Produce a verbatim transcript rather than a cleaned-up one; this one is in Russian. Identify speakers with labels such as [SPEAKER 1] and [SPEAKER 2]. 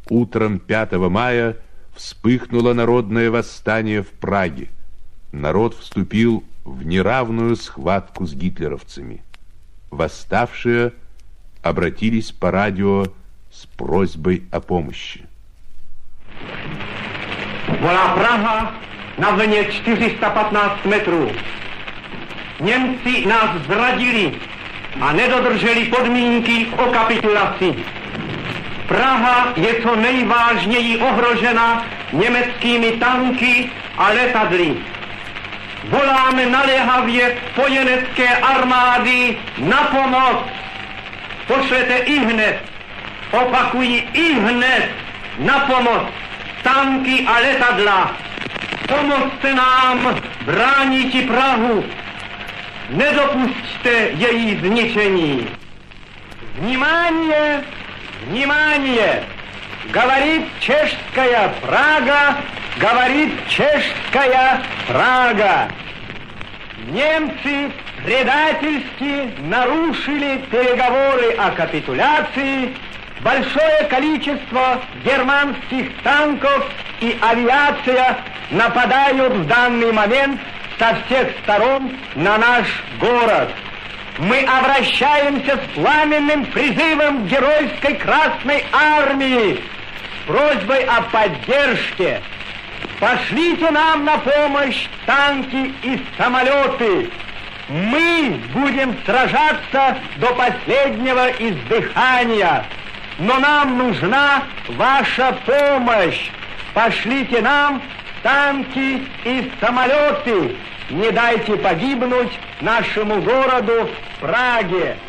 [SPEAKER 1] Утром пятого мая вспыхнуло народное восстание в Праге. Народ вступил в неравную схватку с гитлеровцами. Восставшие обратились по радио с просьбой о помощи.
[SPEAKER 2] Volá Praha na vlně čtyři sta patnáct metrů. Němci nás zradili a nedodrželi podmínky o kapitulaci. Praha je co nejvážněji ohrožena německými tanky a letadly. Voláme naléhavě spojenecké armády na pomoc. Pošlete i hned, opakuji i hned, na pomoc tanky a letadla. Pomozte nám brániti Prahu. Nedopusťte její zničení. Внимание! Внимание! Говорит чешская Прага, говорит чешская Прага. Немцы предательски нарушили переговоры о капитуляции. Большое количество германских танков и авиация нападают в данный момент со всех сторон на наш город. Мы обращаемся с пламенным призывом геройской Красной Армии с просьбой о поддержке. Пошлите нам на помощь танки и самолеты. Мы будем сражаться до последнего издыхания. Но нам нужна ваша помощь. Пошлите нам танки и самолеты. Не дайте погибнуть нашему городу Праге.